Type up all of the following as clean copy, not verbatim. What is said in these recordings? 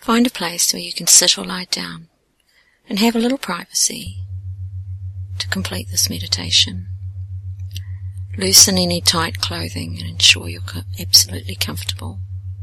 Find a place where you can sit or lie down and have a little privacy to complete this meditation. Loosen any tight clothing and ensure you're absolutely comfortable.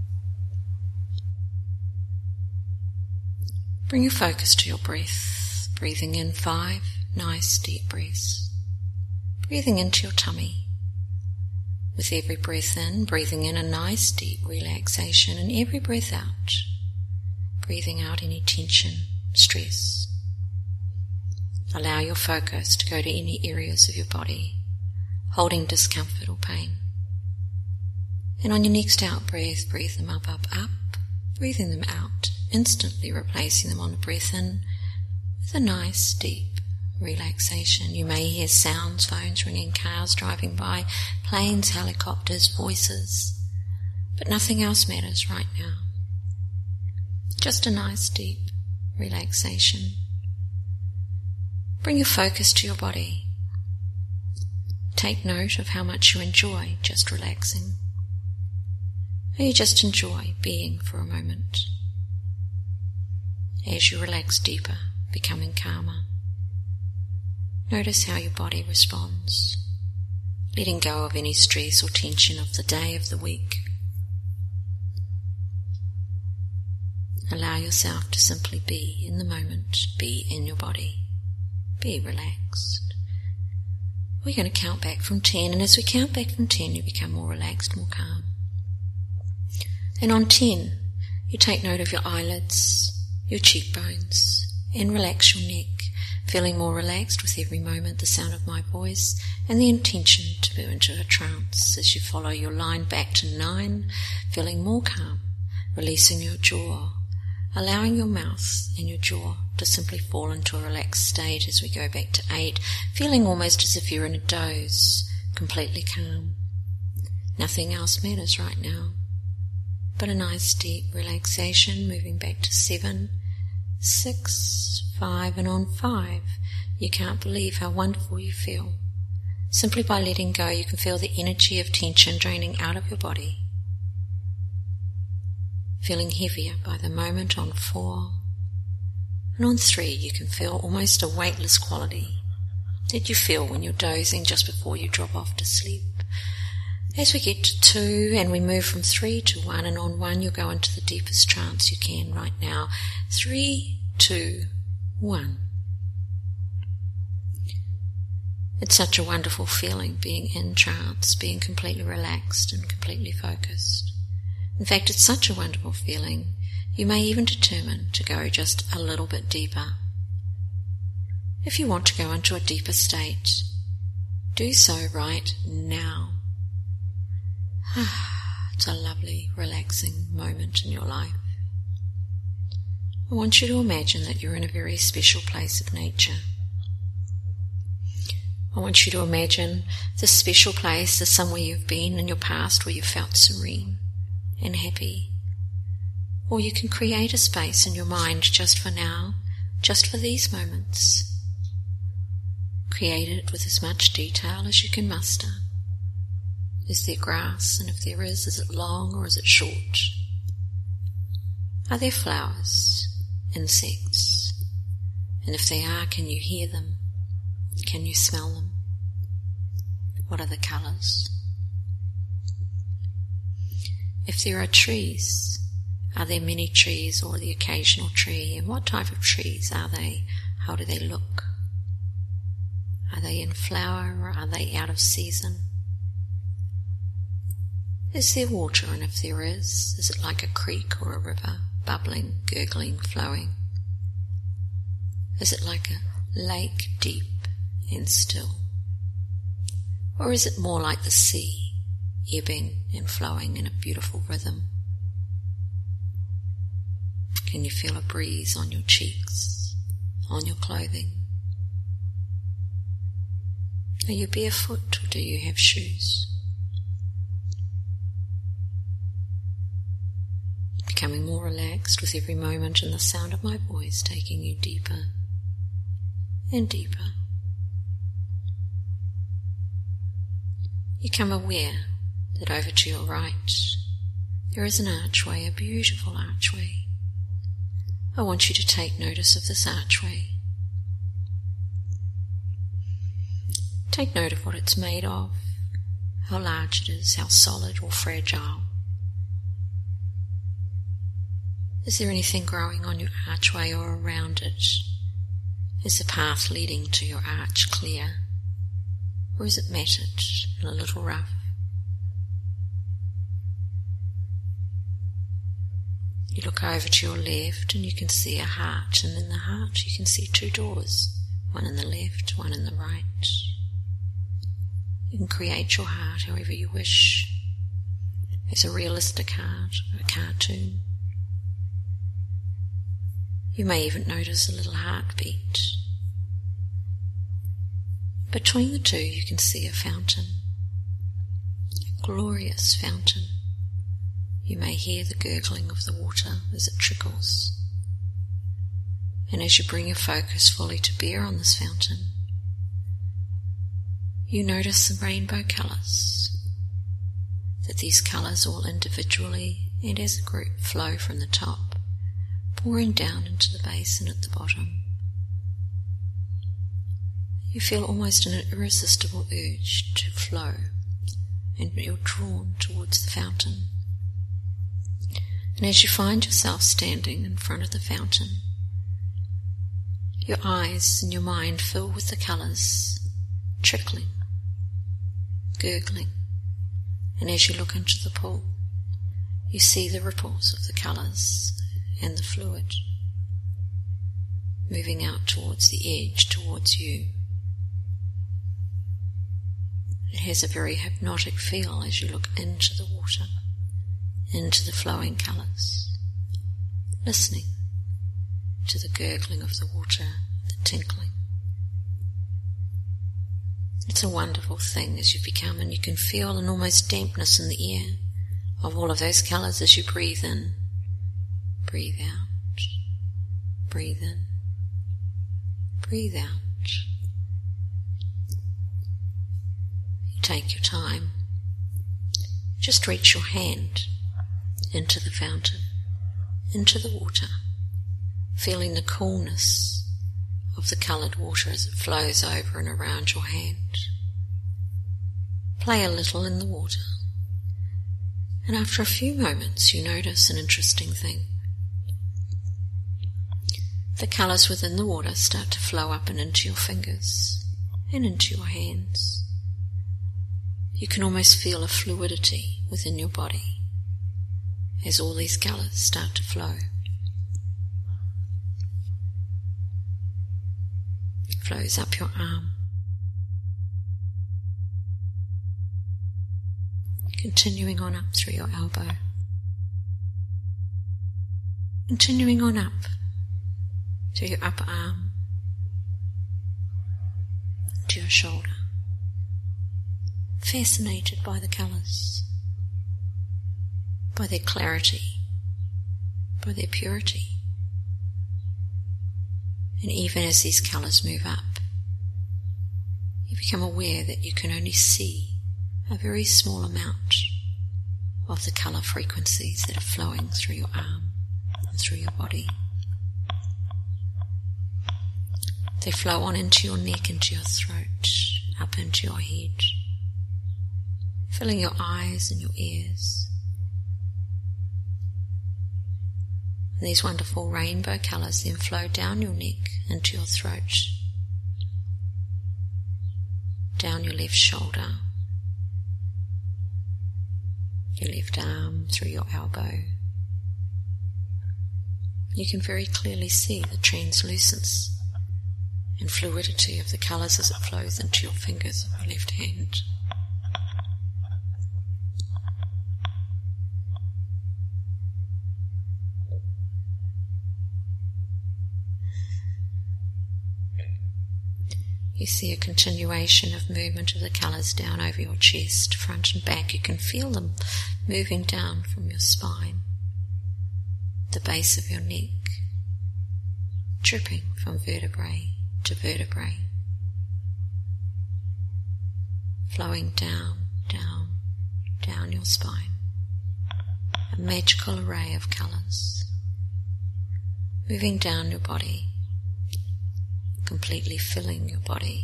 Bring your focus to your breath, breathing in 5 nice deep breaths, breathing into your tummy. With every breath in, breathing in a nice deep relaxation, and every breath out, breathing out any tension, stress. Allow your focus to go to any areas of your body holding discomfort or pain. And on your next out breath, breathe them up, breathing them out, instantly replacing them on the breath in with a nice deep relaxation. You may hear sounds, phones ringing, cars driving by, planes, helicopters, voices, but nothing else matters right now. Just a nice deep relaxation. Bring your focus to your body. Take note of how much you enjoy just relaxing. Or you just enjoy being for a moment. As you relax deeper, becoming calmer, notice how your body responds, letting go of any stress or tension of the day, of the week. Allow yourself to simply be in the moment, be in your body, be relaxed. We're going to count back from 10, and as we count back from 10, you become more relaxed, more calm. And on 10, you take note of your eyelids, your cheekbones, and relax your neck, feeling more relaxed with every moment, the sound of my voice, and the intention to go into a trance as you follow your line back to 9, feeling more calm, releasing your jaw, allowing your mouth and your jaw to simply fall into a relaxed state as we go back to 8, feeling almost as if you're in a doze, completely calm. Nothing else matters right now but a nice deep relaxation, moving back to 7, 6, 5, and on 5, you can't believe how wonderful you feel. Simply by letting go, you can feel the energy of tension draining out of your body. Feeling heavier by the moment on 4, and on 3 you can feel almost a weightless quality that you feel when you're dozing just before you drop off to sleep. As we get to 2 and we move from 3 to 1, and on 1 you'll go into the deepest trance you can right now. 3, 2, 1. It's such a wonderful feeling being in trance, being completely relaxed and completely focused. In fact, it's such a wonderful feeling, you may even determine to go just a little bit deeper. If you want to go into a deeper state, do so right now. It's a lovely, relaxing moment in your life. I want you to imagine that you're in a very special place of nature. I want you to imagine this special place as somewhere you've been in your past where you felt serene and happy. Or you can create a space in your mind just for now, just for these moments. Create it with as much detail as you can muster. Is there grass, and if there is it long or is it short? Are there flowers, insects? And if they are, can you hear them? Can you smell them? What are the colours? If there are trees, are there many trees or the occasional tree? And what type of trees are they? How do they look? Are they in flower or are they out of season? Is there water, and if there is it like a creek or a river, bubbling, gurgling, flowing? Is it like a lake, deep and still? Or is it more like the sea, ebbing and flowing in a beautiful rhythm? Can you feel a breeze on your cheeks, on your clothing? Are you barefoot or do you have shoes? Becoming more relaxed with every moment, and the sound of my voice taking you deeper and deeper. You become aware that over to your right there is an archway, a beautiful archway, I want you to take notice of this archway. Take note of what it's made of, how large it is, how solid or fragile. Is there anything growing on your archway or around it? Is the path leading to your arch clear, or is it matted and a little rough? You look over to your left and you can see a heart, and in the heart you can see 2 doors, one in the left, one in the right. You can create your heart however you wish, as a realistic heart or a cartoon. You may even notice a little heartbeat. Between the 2 you can see a fountain, a glorious fountain. You may hear the gurgling of the water as it trickles. And as you bring your focus fully to bear on this fountain, you notice the rainbow colours, that these colours all individually and as a group flow from the top, pouring down into the basin at the bottom. You feel almost an irresistible urge to flow, and you're drawn towards the fountain. And as you find yourself standing in front of the fountain, your eyes and your mind fill with the colours, trickling, gurgling, and as you look into the pool, you see the ripples of the colours and the fluid moving out towards the edge, towards you. It has a very hypnotic feel as you look into the water, into the flowing colours, listening to the gurgling of the water, the tinkling. It's a wonderful thing as you become, and you can feel an almost dampness in the air of all of those colours as you breathe in, breathe out, breathe in, breathe out. You take your time. Just reach your hand into the fountain, into the water, feeling the coolness of the coloured water as it flows over and around your hand. Play a little in the water, and after a few moments you notice an interesting thing. The colours within the water start to flow up and into your fingers and into your hands. You can almost feel a fluidity within your body as all these colours start to flow. It flows up your arm, continuing on up through your elbow, continuing on up to your upper arm, to your shoulder, fascinated by the colours, by their clarity, by their purity. And even as these colours move up, you become aware that you can only see a very small amount of the colour frequencies that are flowing through your arm and through your body. They flow on into your neck, into your throat, up into your head, filling your eyes and your ears. And these wonderful rainbow colours then flow down your neck into your throat, down your left shoulder, your left arm, through your elbow. You can very clearly see the translucence and fluidity of the colours as it flows into your fingers of your left hand. You see a continuation of movement of the colours down over your chest, front and back. You can feel them moving down from your spine, the base of your neck, dripping from vertebrae to vertebrae, flowing down, down, down your spine. A magical array of colours moving down your body, completely filling your body.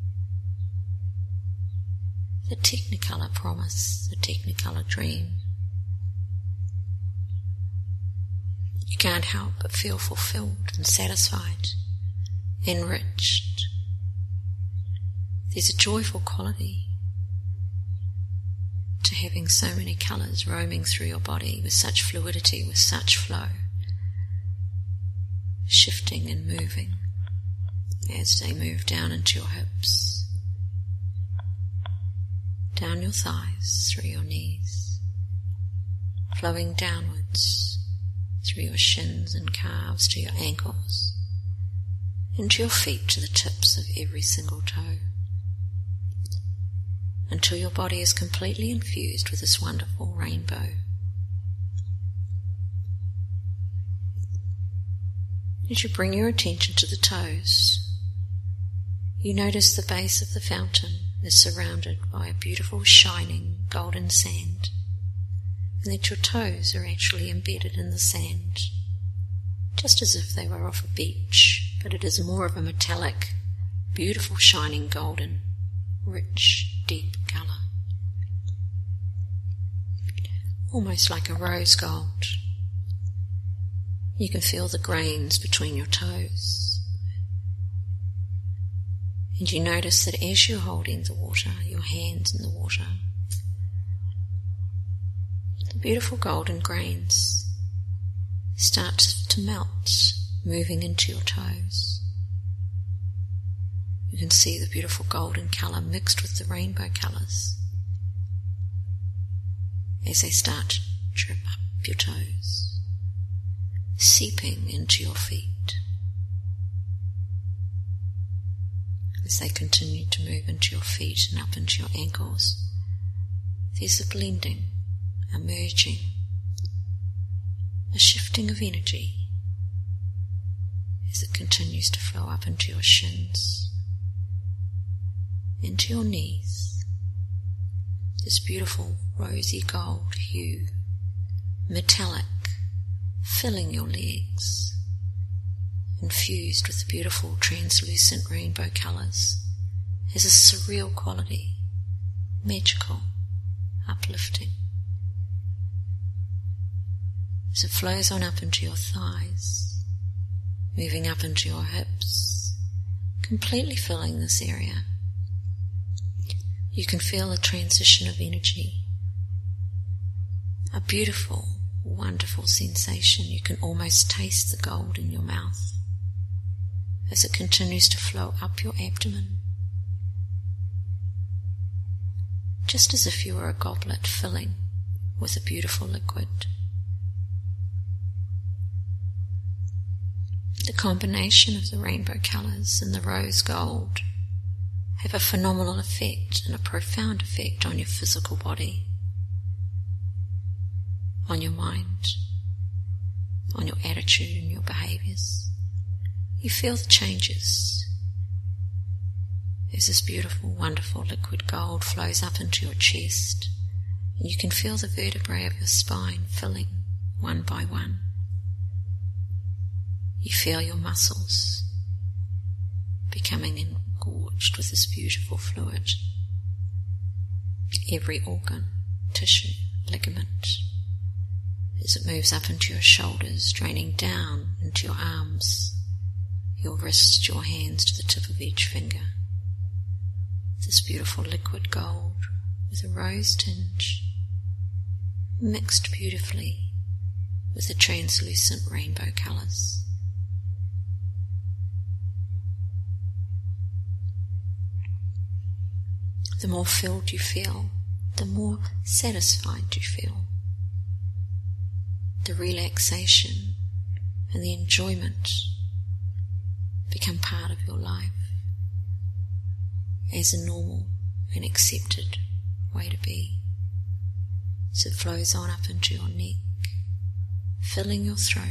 The Technicolor promise, the Technicolor dream. You can't help but feel fulfilled and satisfied, enriched. There's a joyful quality to having so many colours roaming through your body with such fluidity, with such flow, shifting and moving as they move down into your hips, down your thighs, through your knees, flowing downwards through your shins and calves to your ankles, into your feet to the tips of every single toe, until your body is completely infused with this wonderful rainbow. As you bring your attention to the toes, you notice the base of the fountain is surrounded by a beautiful shining golden sand, and that your toes are actually embedded in the sand, just as if they were off a beach, but it is more of a metallic, beautiful shining golden, rich, deep colour. Almost like a rose gold. You can feel the grains between your toes. And you notice that as you're holding the water, your hands in the water, the beautiful golden grains start to melt, moving into your toes. You can see the beautiful golden colour mixed with the rainbow colours as they start to drip up your toes, seeping into your feet. As they continue to move into your feet and up into your ankles, there's a blending, a merging, a shifting of energy as it continues to flow up into your shins, into your knees. This beautiful rosy gold hue, metallic, filling your legs, infused with the beautiful translucent rainbow colours, has a surreal quality, magical, uplifting. As it flows on up into your thighs, moving up into your hips, completely filling this area, you can feel a transition of energy, a beautiful, wonderful sensation. You can almost taste the gold in your mouth as it continues to flow up your abdomen, just as if you were a goblet filling with a beautiful liquid. The combination of the rainbow colours and the rose gold have a phenomenal effect and a profound effect on your physical body, on your mind, on your attitude and your behaviours. You feel the changes as this beautiful, wonderful liquid gold flows up into your chest, and you can feel the vertebrae of your spine filling one by one. You feel your muscles becoming engorged with this beautiful fluid. Every organ, tissue, ligament, as it moves up into your shoulders, draining down into your arms, your wrists, your hands to the tip of each finger. This beautiful liquid gold with a rose tinge, mixed beautifully with the translucent rainbow colours. The more filled you feel, the more satisfied you feel. The relaxation and the enjoyment become part of your life as a normal and accepted way to be. So it flows on up into your neck, filling your throat.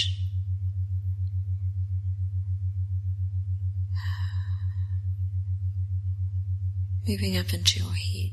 Moving up into your head,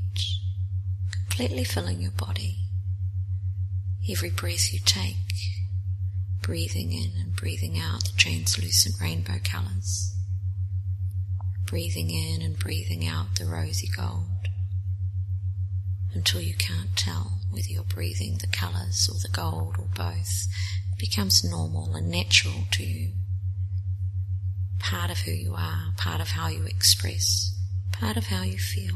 completely filling your body. Every breath you take breathing in and breathing out the translucent rainbow colours. Breathing in and breathing out the rosy gold, until you can't tell whether you're breathing the colours or the gold or both. It becomes normal and natural to you. Part of who you are, part of how you express, part of how you feel.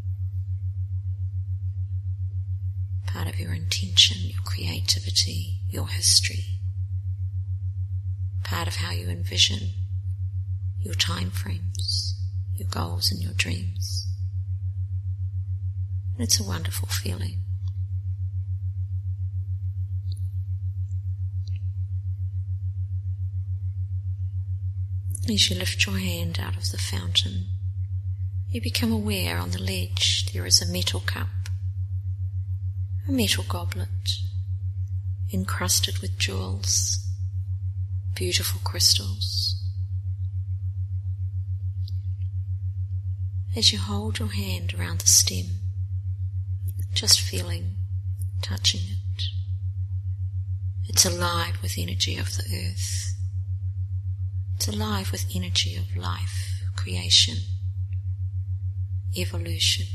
Part of your intention, your creativity, your history. Part of how you envision your time frames, your goals and your dreams. And it's a wonderful feeling. As you lift your hand out of the fountain, you become aware on the ledge there is a metal cup, a metal goblet, encrusted with jewels, beautiful crystals. As you hold your hand around the stem, just feeling, touching it, it's alive with energy of the earth. It's alive with energy of life, creation, evolution.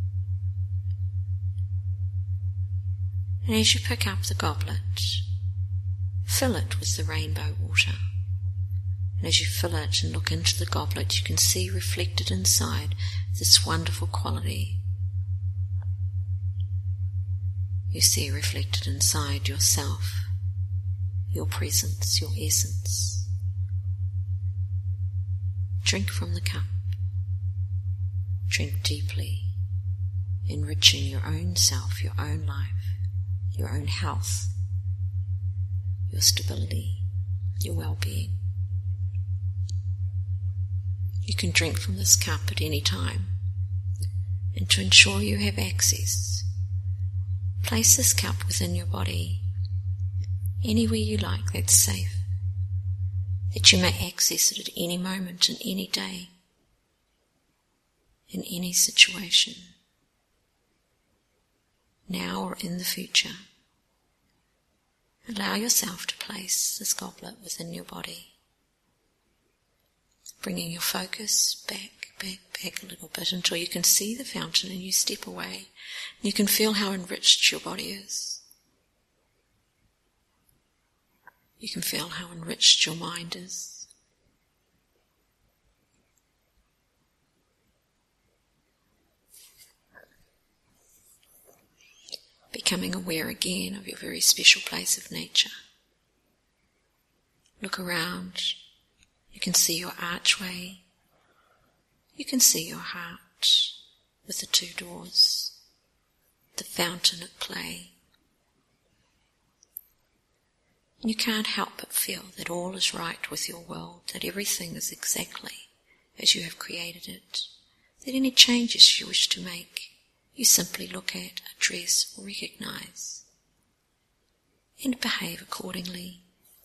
And as you pick up the goblet, fill it with the rainbow water. And as you fill it and look into the goblet, you can see reflected inside this wonderful quality. You see reflected inside yourself, your presence, your essence. Drink from the cup. Drink deeply, enriching your own self, your own life, your own health, your stability, your well-being. You can drink from this cup at any time, and to ensure you have access, place this cup within your body, anywhere you like that's safe, that you may access it at any moment in any day, in any situation, now or in the future. Allow yourself to place this goblet within your body, bringing your focus back a little bit until you can see the fountain and you step away. You can feel how enriched your body is. You can feel how enriched your mind is. Becoming aware again of your very special place of nature. Look around. You can see your archway. You can see your heart with the two doors, the fountain at play. You can't help but feel that all is right with your world, that everything is exactly as you have created it, that any changes you wish to make, you simply look at, address, or recognize, and behave accordingly,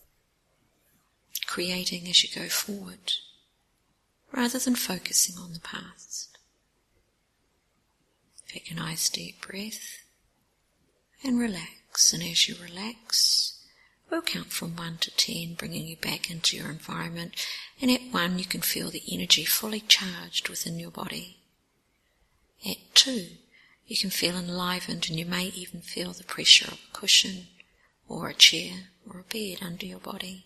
creating as you go forward, rather than focusing on the past. Take a nice deep breath and relax, and as you relax, we'll count from 1 to 10, bringing you back into your environment, and at 1 you can feel the energy fully charged within your body. At 2, you can feel enlivened, and you may even feel the pressure of a cushion or a chair or a bed under your body.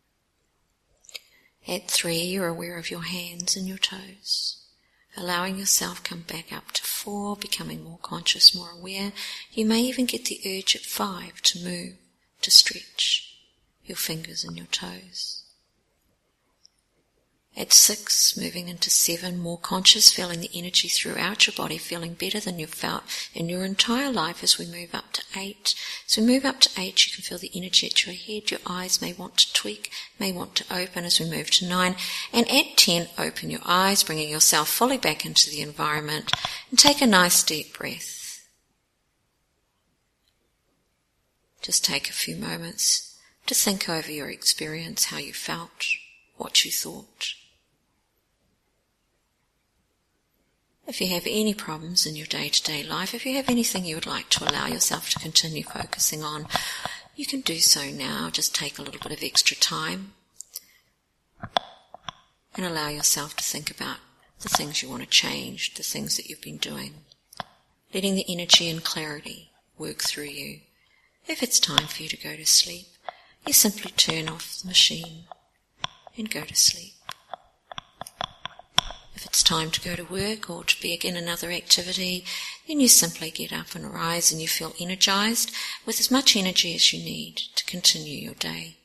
At 3, you're aware of your hands and your toes, allowing yourself come back up to 4, becoming more conscious, more aware. You may even get the urge at 5 to move, to stretch your fingers and your toes. At 6, moving into 7, more conscious, feeling the energy throughout your body, feeling better than you've felt in your entire life as we move up to 8. As we move up to 8, you can feel the energy at your head. Your eyes may want to tweak, may want to open as we move to 9. And at 10, open your eyes, bringing yourself fully back into the environment, and take a nice deep breath. Just take a few moments to think over your experience, how you felt, what you thought. If you have any problems in your day-to-day life, if you have anything you would like to allow yourself to continue focusing on, you can do so now. Just take a little bit of extra time and allow yourself to think about the things you want to change, the things that you've been doing. Letting the energy and clarity work through you. If it's time for you to go to sleep, you simply turn off the machine and go to sleep. If it's time to go to work or to begin another activity, then you simply get up and rise and you feel energized with as much energy as you need to continue your day.